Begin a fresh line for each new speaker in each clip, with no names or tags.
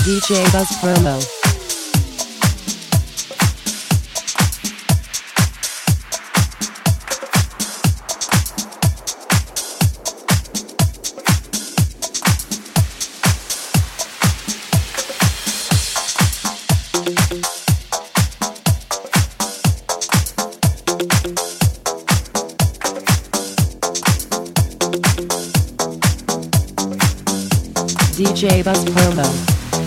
DJ Buzz Promo. DJ Buzz Promo.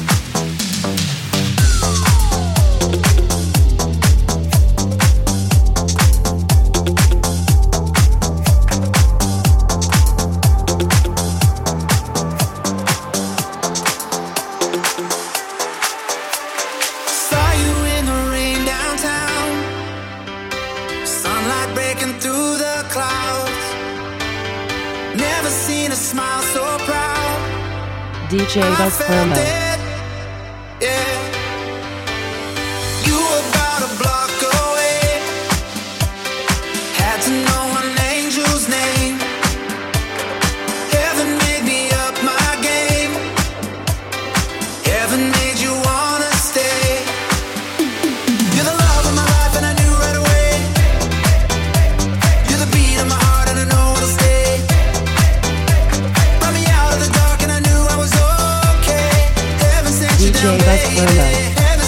DJ Buzz Promo. DJ Buzz Promo.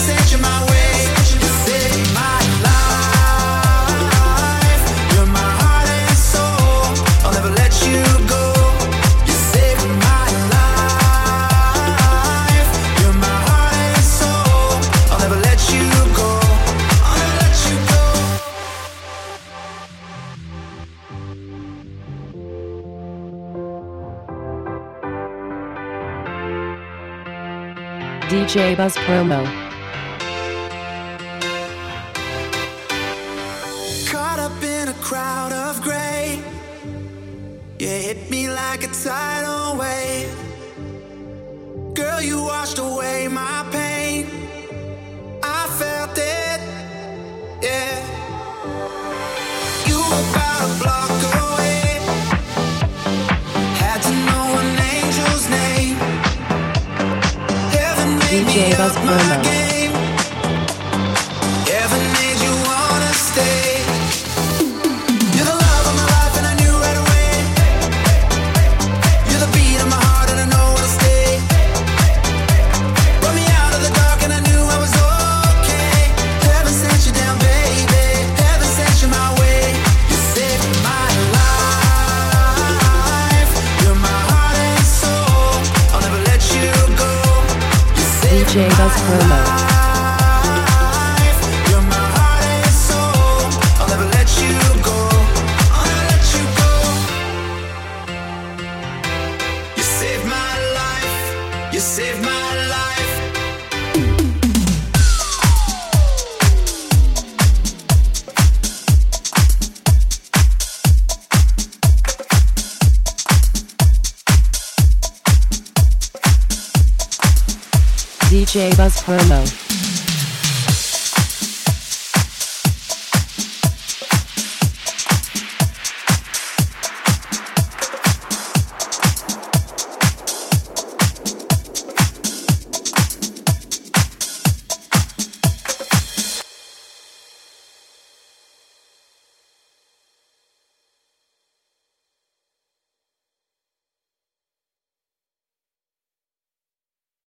DJ Buzz Promo.
Caught up in a crowd of gray, you hit me like a tidal wave. Girl, you washed away my pain. I felt it, yeah. You were about a block away, had to know an angel's name.
DJ Buzz Promo.
Ever made you wanna stay? You're the love of my life and I knew right away. You're the beat of my heart and I know where to stay. Brought me out of the dark and I knew I was okay. Heaven sent you down, baby. Heaven sent you my way. You saved my life. You're my heart and soul. I'll never let you go.
DJ Buzz Promo.
You're my heart and soul. I'll never let you go. I'll never let you go. You saved my life. You saved my life.
DJ Buzz Promo.